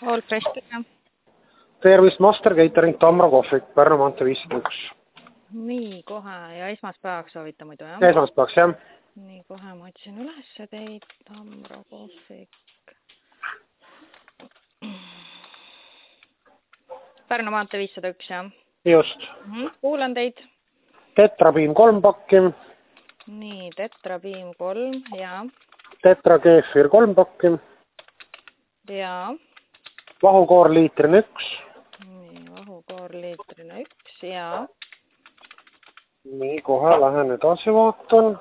All fresh küll. Tervist, Master Catering, Tamro kohvik, Pärnu maantee 501. Nii, kohe ja esmaspäevaks soovite muidu, jah? Esmaspäevaks, jah. Nii, kohe ma otsin üles teid, Tamro kohvik. Pärnu maantee 501, jah? Just. Kuulan teid. Tetrapiim 3 pakki. Nii, tetrapiim 3, jaa. Tetra keefir 3 pakki. Jaa. Vahukoor liitrine 1. Nii, vahukoor liitrine 1, jaa. Nii, kohe lähen edasi vaatan.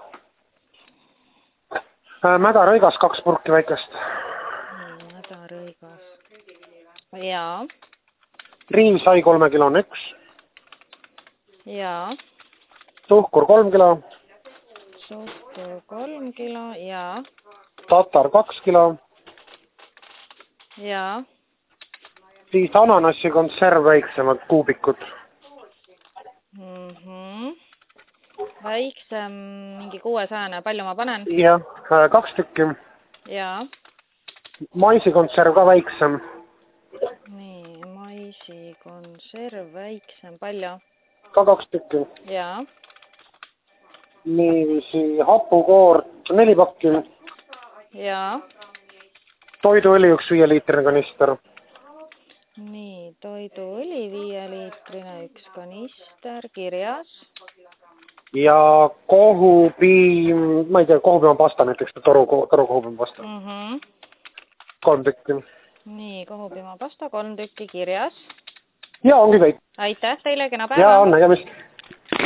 Mädarõigas 2 purki väikest. Nii, mädarõigas. Jaa. Riivsai 3 kilone 1. Jaa. Suhkur 3 kilo. Suhkur 3 kilo, jaa. Tatar 2 kilo. Jaa. Siis ananassi konserv väiksemad kuubikud. Väiksem, mingi 600, palju ma panen? Jah, 2 tükki. Jaa. Maisikonserv ka väiksem. Nii, maisikonserv väiksem, palju? Ka 2 tükki. Jaa. Niiviisi hapukoort 4 pakki. Jaa. Toiduõli 1 5-liitrine kanister. Nii, toiduõli 5-liitrine 1 kanister kirjas. Ja kohupiim, ma ei tea, kohupiimapasta näiteks, toru kohupiimapasta. 3 tükki. Nii, kohupiimapasta 3 tükki kirjas. Ja ongi kõik. Aitäh teile, kena päeva! Ja on nägemist!